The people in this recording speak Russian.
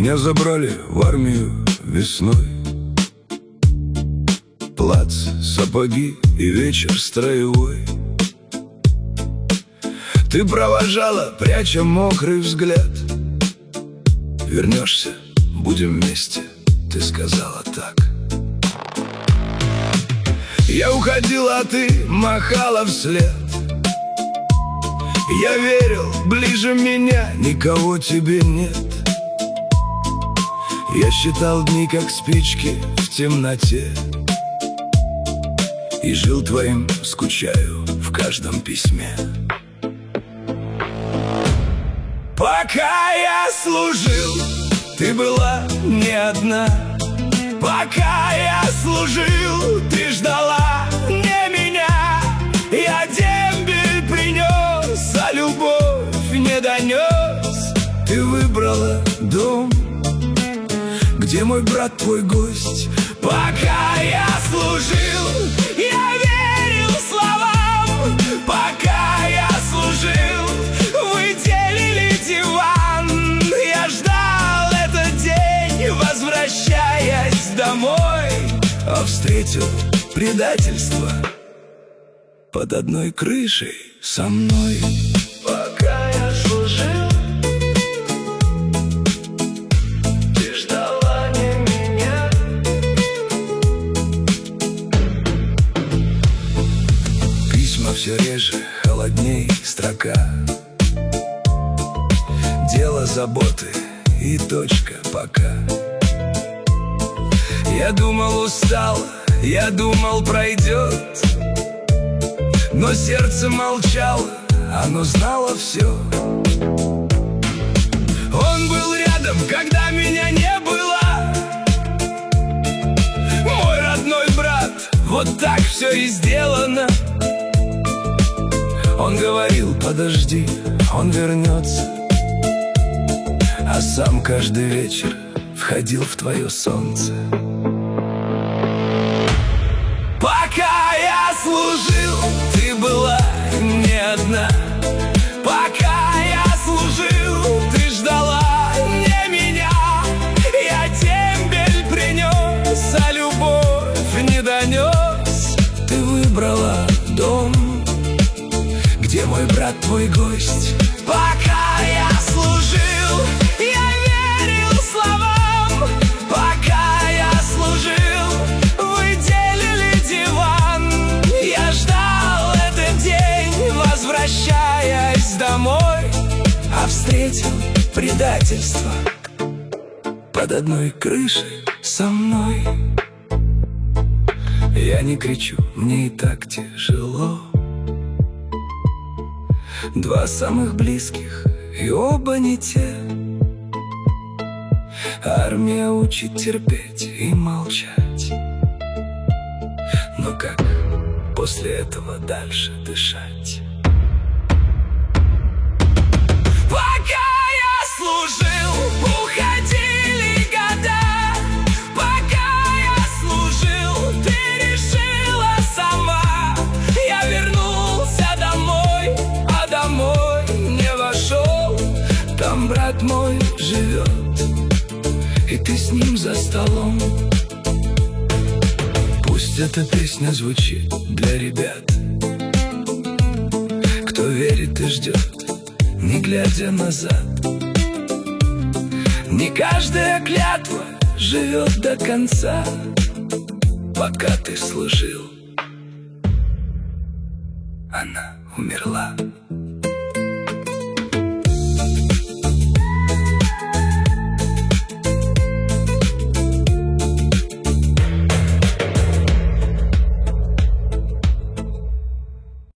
Меня забрали в армию весной. Плац, сапоги и вечер строевой. Ты провожала, пряча мокрый взгляд. Вернешься, будем вместе, ты сказала так. Я уходила, а ты махала вслед. Я верил, ближе меня никого тебе нет. Я считал дни, как спички в темноте, и жил твоим, скучаю в каждом письме. Пока я служил, ты была не одна. Пока я служил, ты ждала не меня. Я дембель принес, а любовь не донес. Ты выбрала дом, где мой брат твой гость. Пока я служил, я верил словам. Пока я служил, вы делили диван. Я ждал этот день, возвращаясь домой, а встретил предательство под одной крышей со мной. Пока я служил, ты ждала не меня. Письма все реже, холодней строка. Дело заботы и точка пока. Я думал, устал, я думал, пройдет, но сердце молчало, оно знало все. Он был рядом, когда меня не было. Мой родной брат, вот так все и сделано. Он говорил, подожди, он вернется, а сам каждый вечер входил в твое солнце. Пока я служил, ты была не одна. Пока я служил, ты ждала не меня. Я дембель принес, а любовь не донес. Ты выбрала дом, где мой брат твой гость. Пока я служил, я верил словам. Пока я служил, вы делили диван. Я ждал этот день, возвращаясь домой, а встретил предательство под одной крышей со мной. Я не кричу, мне и так тяжело. Два самых близких, и оба не те. Армия учит терпеть и молчать. Но как после этого дальше дышать? Пока я служил, уходили года. Пока я служил, ты решила сама. Я вернулся домой, а домой не вошел. Там брат мой живет, и ты с ним за столом. Пусть эта песня звучит для ребят, кто верит и ждет, не глядя назад. Не каждая клятва живет до конца. Пока ты служил, она умерла.